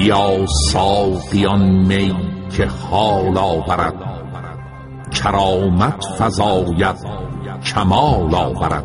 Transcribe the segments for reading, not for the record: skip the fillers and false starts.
بیا ساقیان می که حال آورد، کرامت فزاید کمال آورد.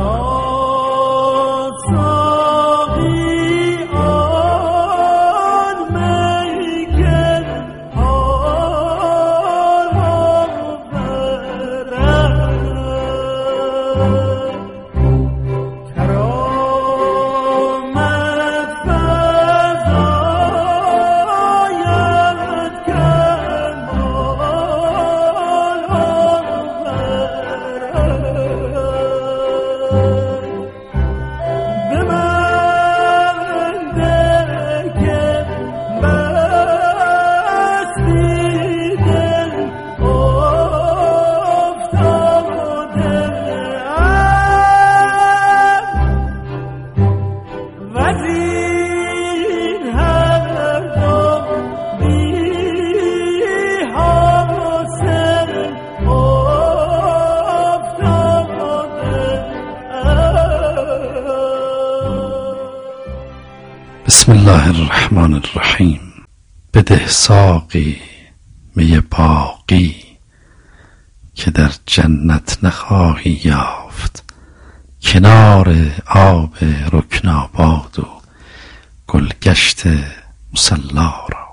بسم الله الرحمن الرحیم. بده ساقی می باقی، که در جنت نخواهی یافت کنار آب رکناباد و گلگشت مصلا را.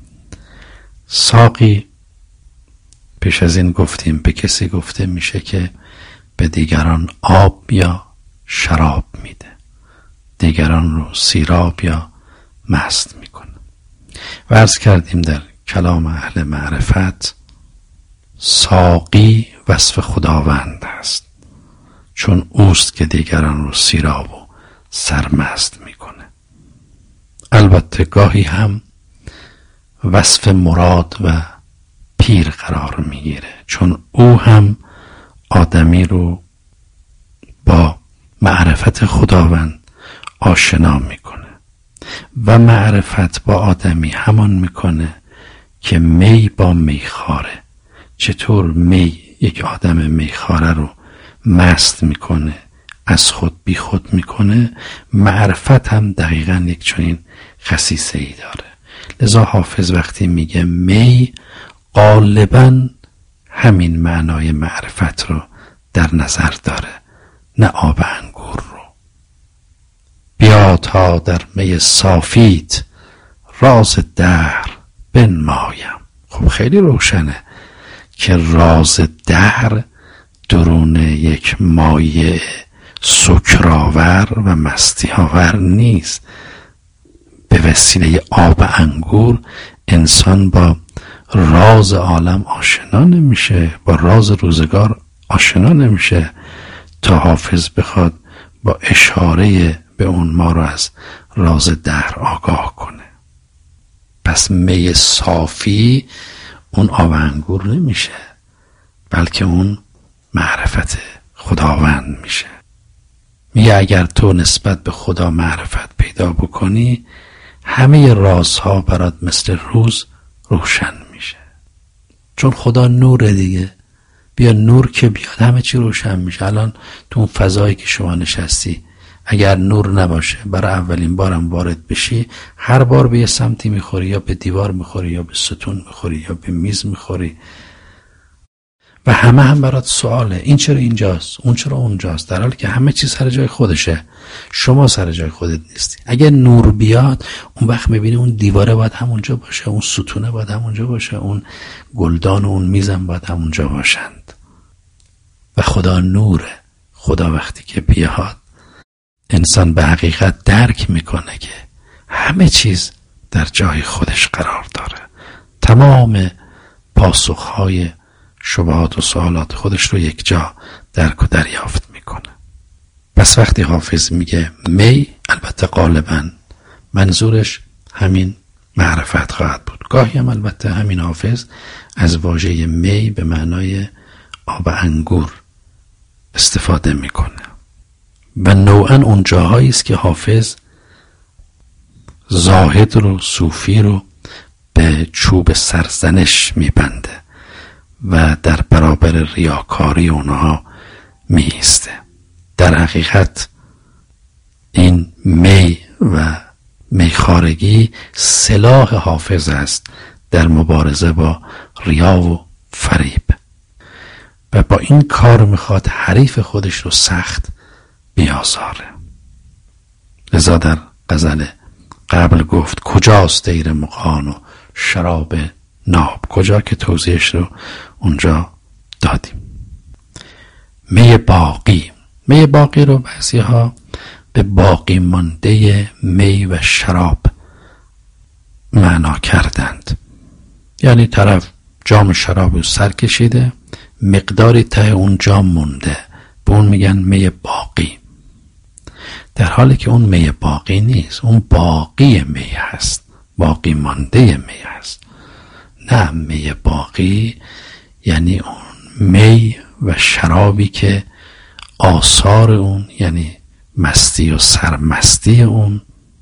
ساقی پیش از این گفتیم به کسی گفته میشه که به دیگران آب یا شراب میده، دیگران رو سیراب یا مست میکنه. و عرض کردیم در کلام اهل معرفت ساقی وصف خداوند است، چون اوست که دیگران رو سیراب و سرمست میکنه. البته گاهی هم وصف مراد و پیر قرار میگیره، چون او هم آدمی رو با معرفت خداوند آشنا میکنه و معرفت با آدمی همان میکنه که می با میخاره. چطور می یک آدم میخاره رو مست میکنه، از خود بی خود میکنه، معرفت هم دقیقاً یک چنین خصیصه ای داره. لذا حافظ وقتی میگه می غالباً همین معنای معرفت رو در نظر داره، نه آب انگور رو. بیا تا در می صافیت راز دهر بنمایم. خب خیلی روشنه که راز دهر درون یک مایه سکرآور و مستی آور نیست. به وسیله آب انگور انسان با راز عالم آشنا نمیشه، با راز روزگار آشنا نمیشه تا حافظ بخواد با اشاره به اون ما رو از راز دهر آگاه کنه. پس می صافی اون آب انگور نمیشه، بلکه اون معرفت خداوند میشه. میگه اگر تو نسبت به خدا معرفت پیدا بکنی، همه رازها برات مثل روز روشن میشه، چون خدا نوره دیگه. بیا نور که بیاد همه چی روشن میشه. الان تو اون فضایی که شما نشستی اگر نور نباشه، برای اولین بارم وارد بشی، هر بار به یه سمتی میخوری، یا به دیوار میخوری، یا به ستون میخوری، یا به میز میخوری و همه هم برات سواله این چرا اینجاست، اون چرا اونجاست، در حالی که همه چیز سر جای خودشه، شما سر جای خودت نیستی. اگه نور بیاد اون وقت میبینی اون دیواره باید همونجا باشه، اون ستونه باید همونجا باشه، اون گلدان و اون میزم باید همونجا باشند. و خدا نوره. خدا وقتی که بیاد انسان به حقیقت درک میکنه که همه چیز در جای خودش قرار داره، تمام پاسخهای شبهات و سوالات خودش رو یک جا درک و دریافت میکنه. پس وقتی حافظ میگه می، البته غالبا منظورش همین معرفت خواهد بود. گاهی هم البته همین حافظ از واژه می به معنای آب انگور استفاده میکنه و نوعا اون جاهایی است که حافظ زاهد رو، صوفی رو به چوب سرزنش میبنده و در برابر ریاکاری اونها میسته. در حقیقت این می و خارگی سلاح حافظ است در مبارزه با ریا و فریب و با این کار میخواد حریف خودش رو سخت بیازاره. لذا در غزل قبل گفت کجاست دیر مغان و شراب ناب، کجا که توضیحش رو اونجا دادیم. می باقی، می باقی رو بعضی ها به باقی مانده می و شراب معنا کردند. یعنی طرف جام شراب رو سر کشیده، مقداری ته اون جام مونده، به اون میگن می باقی، در حالی که اون می باقی نیست، اون باقی می هست، باقی مانده می هست. نه، می باقی یعنی اون می و شرابی که آثار اون یعنی مستی و سرمستی اون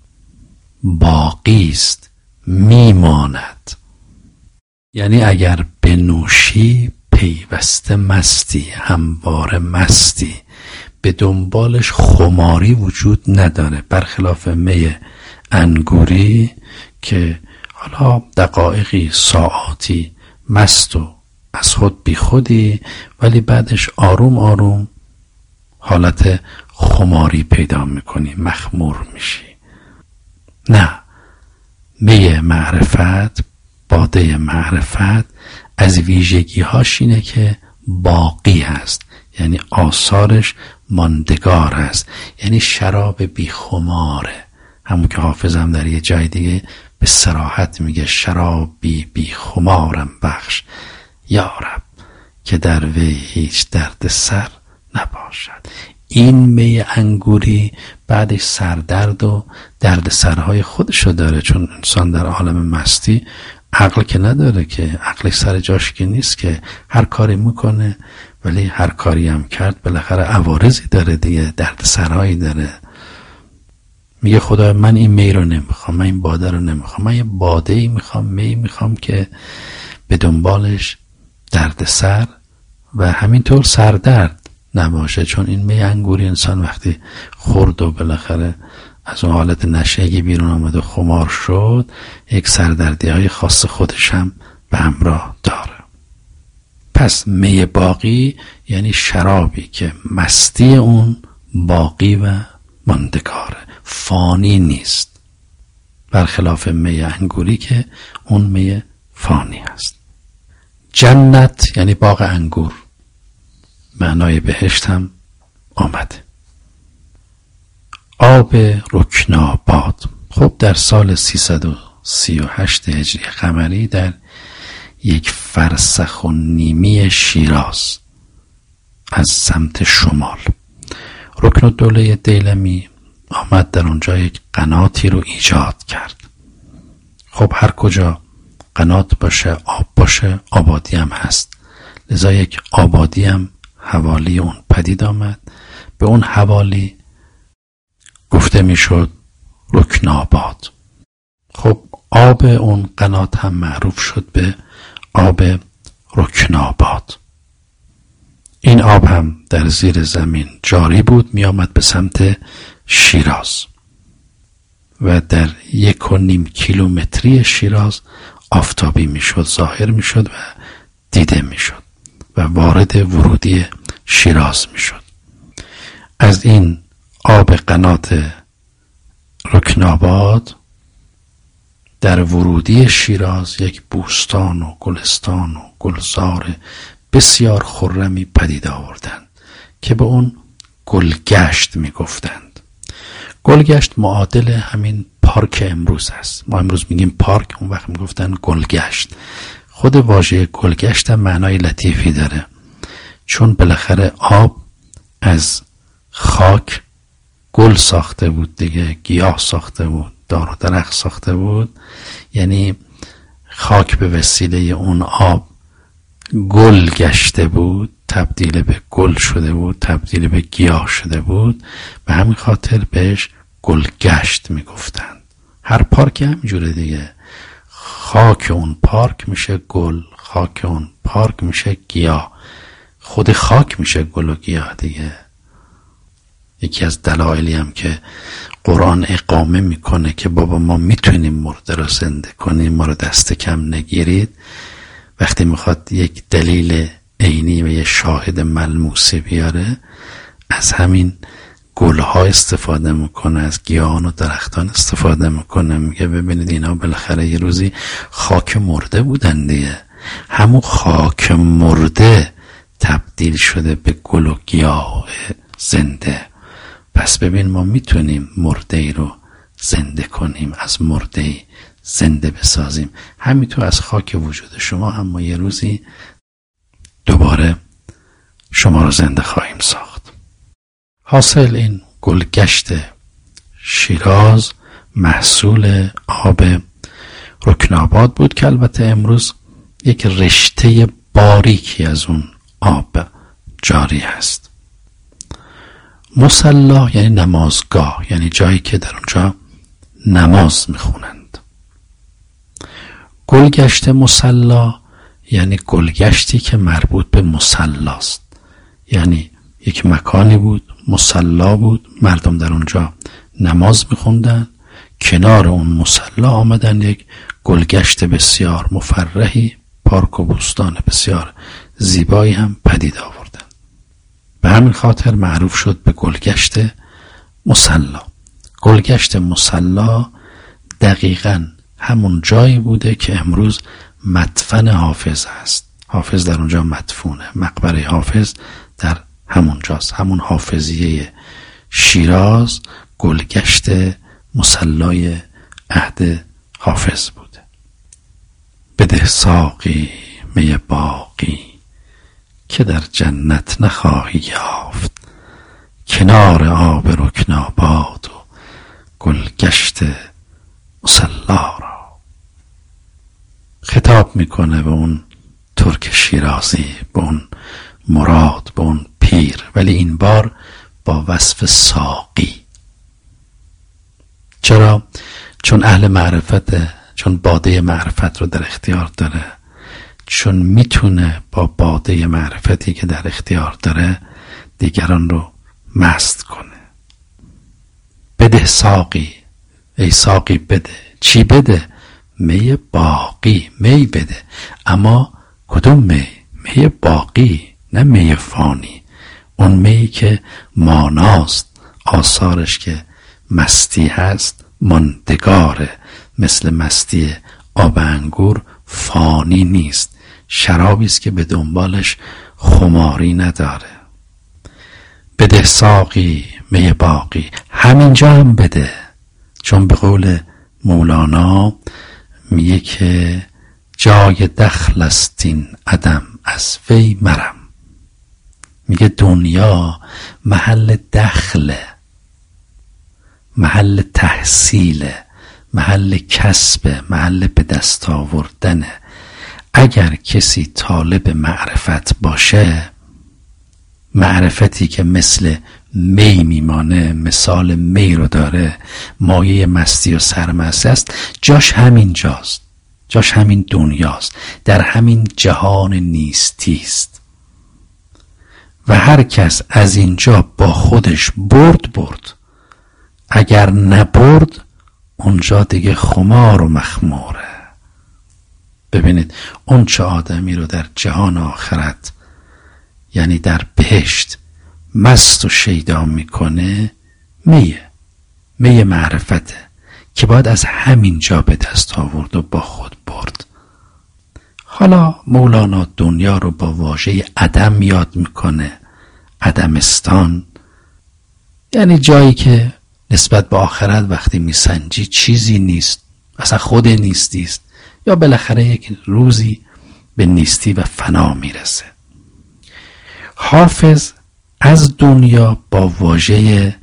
باقی است، میماند. یعنی اگر بنوشی پیوسته مستی، همواره مستی، به دنبالش خماری وجود نداره، برخلاف می انگوری که حالا دقایقی ساعاتی مست و از خود بی خودی، ولی بعدش آروم آروم حالت خماری پیدا میکنی، مخمور میشی. نه، می معرفت، باده معرفت از ویژگی هاش اینه که باقی هست، یعنی آثارش ماندگار هست، یعنی شراب بی خماره. همون که حافظم در یه جای دیگه به صراحت میگه شرابی بی خمارم بخش یارب که در وی هیچ درد سر نباشد. این می انگوری بعدش سردرد و درد سرهای خودشو داره، چون انسان در عالم مستی عقل که نداره، که عقلش سر جاش که نیست، که هر کاری میکنه، ولی هر کاری هم کرد بالاخره عوارضی داره دیگه، درد سرهایی داره. میگه خدا من این می رو نمیخوام، من این باده رو نمیخوام، من یه باده‌ای میخوام، می میخوام که به دنبالش درد سر و همینطور سردرد نباشه. چون این می انگوری انسان وقتی خورد و بالاخره از اون حالت نشگی بیرون آمد و خمار شد، یک سردردی های خاص خودش هم به همراه داره. پس می باقی یعنی شرابی که مستی اون باقی و ماندگاره، فانی نیست، برخلاف می انگوری که اون می فانی هست. جنت یعنی باغ انگور، معنای بهشت هم آمده. آب رکناباد، خب در سال 338 هجری قمری در یک فرسخ و نیمی شیراز از سمت شمال، رکنالدوله دیلمی آمد در اونجا یک قناتی رو ایجاد کرد. خب هر کجا قنات باشه، آب باشه، آبادی هم هست، لذا یک آبادی هم حوالی اون پدید آمد. به اون حوالی گفته میشد رکناباد. خب آب اون قنات هم معروف شد به آب رکناباد. این آب هم در زیر زمین جاری بود، می آمد به سمت شیراز و در 1.5 کیلومتری شیراز آفتابی می شد، ظاهر می شد و دیده می شد و وارد ورودی شیراز می شد. از این آب قنات رکناباد در ورودی شیراز یک بوستان و گلستان و گلزار بسیار خرمی پدید آوردند که به اون گلگشت می گفتند. گلگشت معادل همین پارک امروز است. ما امروز میگیم پارک، اون وقت می گفتن گلگشت. خود واژه گلگشت هم معنای لطیفی داره، چون بالاخره آب از خاک گل ساخته بود دیگه، گیاه ساخته بود، دار و درخت ساخته بود، یعنی خاک به وسیله اون آب گل گشته بود، تبدیل به گل شده بود، تبدیل به گیاه شده بود، به همین خاطر بهش گلگشت میگفتند. هر پارک همینجوره دیگه، خاک اون پارک میشه گل، خاک اون پارک میشه گیاه، خود خاک میشه گل و گیاه دیگه. یکی از دلایلی هم که قرآن اقامه میکنه که بابا ما میتونیم مرده رو زنده کنیم، ما رو دست کم نگیرید، وقتی میخواد یک دلیل عینی و یه شاهد ملموسی بیاره از همین گلها استفاده میکنه، از گیاهان و درختان استفاده میکنه. میگه ببینید اینا بالاخره یه روزی خاک مرده بودن دیگه، همون خاک مرده تبدیل شده به گل و گیاه زنده. پس ببین ما میتونیم مرده ای رو زنده کنیم، از مرده ای زنده بسازیم. همینطور از خاک وجود شما هم ما یه روزی دوباره شما رو زنده خواهیم ساخت. حاصل این گلگشت شیراز محصول آب رکناباد بود که البته امروز یک رشته باریکی از اون آب جاری هست. مصلا یعنی نمازگاه، یعنی جایی که در اونجا نماز میخونند. گلگشت مصلا یعنی گلگشتی که مربوط به مصلاست، یعنی یک مکانی بود، مصلا بود، مردم در اونجا نماز میخوندن، کنار اون مصلا آمدن یک گلگشت بسیار مفرحی، پارک و بوستان بسیار زیبایی هم پدید آوردن. به همین خاطر معروف شد به گلگشت مصلا. گلگشت مصلا دقیقاً همون جایی بوده که امروز مدفن حافظ است. حافظ در اونجا مدفونه، مقبره حافظ در همون جاست. همون حافظیه شیراز گلگشت مصلای عهد حافظ بوده. بده ساقی می باقی که در جنت نخواهی یافت، کنار آب رکناباد و گلگشت مصلا را. خطاب میکنه به اون ترک شیرازی، به اون مراد، به اون پیر، ولی این بار با وصف ساقی. چرا؟ چون اهل معرفته، چون باده معرفت رو در اختیار داره، چون میتونه با باده معرفتی که در اختیار داره دیگران رو مست کنه. بده ساقی، ای ساقی بده. چی بده؟ می باقی، می بده. اما کدوم می؟ می باقی، نه می فانی. اون می که ماناست، آثارش که مستی هست ماندگاره، مثل مستی آب انگور فانی نیست، شرابی است که به دنبالش خماری نداره. بده ساقی می باقی، همینجا هم بده، چون به قول مولانا میگه که جای دخل است این عدم از وی مرم. میگه دنیا محل دخله، محل تحصیله، محل کسبه، محل به دست آوردنه. اگر کسی طالب معرفت باشه، معرفتی که مثل می میمانه، مثال می رو داره، مایه مستی و سرمست است، جاش همین جاست، جاش همین دنیاست، در همین جهان نیستیست. و هر کس از اینجا با خودش برد، اگر نبرد اونجا دیگه خمار و مخموره. ببینید اون چه آدمی رو در جهان آخرت، یعنی در بهشت، مست و شیدا میکنه، می معرفته که باید از همین جا به دست آورد و با خود برد. حالا مولانا دنیا رو با واژه عدم یاد میکنه، عدمستان، یعنی جایی که نسبت به آخرت وقتی میسنجی چیزی نیست، اصلا خود نیستیست، یا بالاخره یک روزی به نیستی و فنا میرسه. حافظ از دنیا با واژه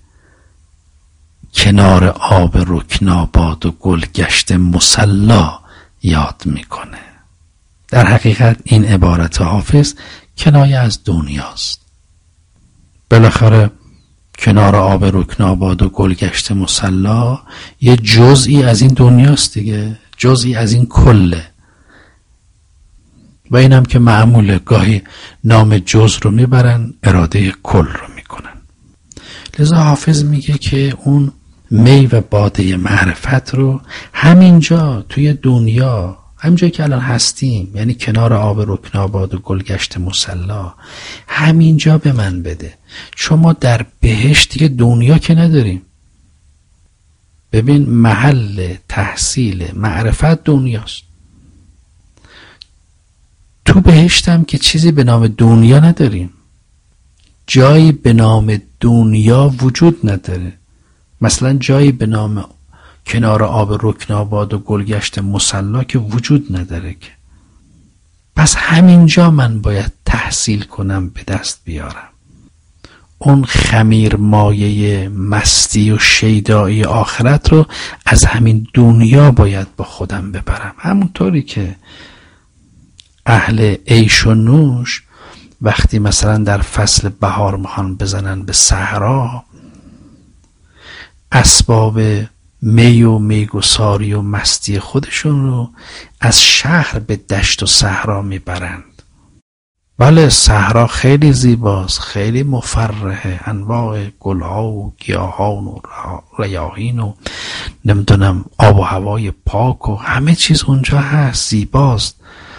کنار آب رکناباد و گلگشت مصلا یاد میکنه. در حقیقت این عبارت حافظ کنایه از دنیاست. بالاخره کنار آب رکناباد و گلگشت مصلا یه جزئی از این دنیاست دیگه، جزئی از این کله. و اینم که معموله گاهی نام جز رو میبرن، اراده کل رو میکنن. لذا حافظ میگه که اون می و باده معرفت رو همینجا توی دنیا، همینجا که الان هستیم، یعنی کنار آب رکناباد و گلگشت مصلا، همینجا به من بده. چون ما در بهشت دیگه دنیا که نداریم. ببین محل تحصیل معرفت دنیاست. تو بهشتم که چیزی به نام دنیا نداریم، جایی به نام دنیا وجود نداره. مثلا جایی به نام کنار آب رکناباد و گلگشت مصلا که وجود نداره که. پس همینجا من باید تحصیل کنم، به دست بیارم اون خمیر مایه مستی و شیدایی آخرت رو از همین دنیا باید با خودم ببرم. همونطوری که اهل عیش و نوش وقتی مثلا در فصل بهار میخوان بزنن به صحرا، اسباب می و میگساری و مستی خودشون رو از شهر به دشت و صحرا میبرند. بله صحرا خیلی زیباست، خیلی مفرحه، انواع گلها و گیاهان و ریاحین و نمیدونم آب و هوای پاک و همه چیز اونجا هست، زیباست،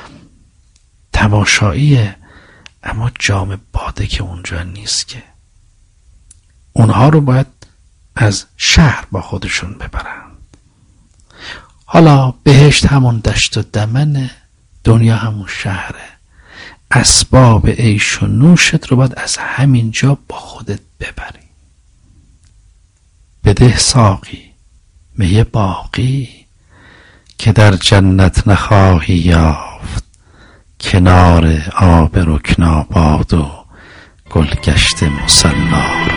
تماشاییه. اما جام باده که اونجا نیست که. اونها رو باید از شهر با خودشون ببرن. حالا بهشت همون دشت و دمنه، دنیا همون شهره. اسباب عیش و نوشت رو باید از همینجا با خودت ببری. بده ساقی می باقی که در جنت نخواهی یافت، کنار آب رکناباد و گلگشت مصلا.